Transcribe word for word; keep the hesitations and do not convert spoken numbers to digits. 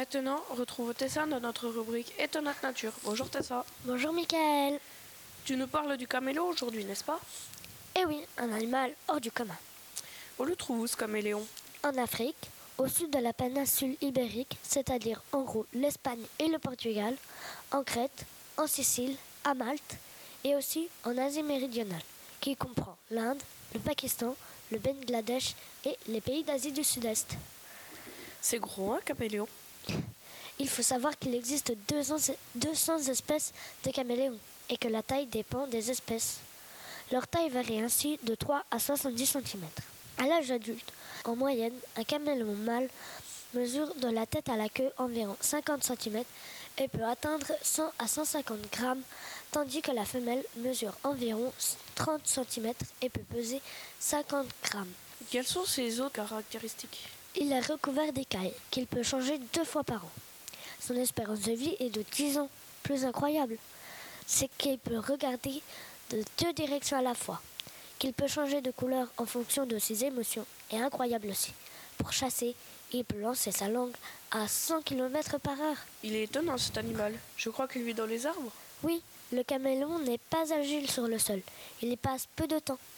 maintenant, retrouve Tessa dans notre rubrique Étonnante Nature. Bonjour Tessa. Bonjour Michael. Tu nous parles du caméléon aujourd'hui, n'est-ce pas? Eh oui, un animal hors du commun. On le trouve où ce caméléon? En Afrique, au sud de la péninsule ibérique, c'est-à-dire en gros l'Espagne et le Portugal, en Crète, en Sicile, à Malte et aussi en Asie méridionale, qui comprend l'Inde, le Pakistan, le Bangladesh et les pays d'Asie du Sud-Est. C'est gros, un caméléon? Il faut savoir qu'il existe deux cents espèces de caméléons et que la taille dépend des espèces. Leur taille varie ainsi de trois à soixante-dix centimètres. À l'âge adulte, en moyenne, un caméléon mâle mesure de la tête à la queue environ cinquante centimètres et peut atteindre cent à cent cinquante grammes, tandis que la femelle mesure environ trente centimètres et peut peser cinquante grammes. Quelles sont ses autres caractéristiques? Il est recouvert d'écailles qu'il peut changer deux fois par an. Son espérance de vie est de dix ans. Plus incroyable, c'est qu'il peut regarder de deux directions à la fois, qu'il peut changer de couleur en fonction de ses émotions, et incroyable aussi, pour chasser, il peut lancer sa langue à cent kilomètres par heure. Il est étonnant cet animal. Je crois qu'il vit dans les arbres. Oui, le caméléon n'est pas agile sur le sol. Il y passe peu de temps.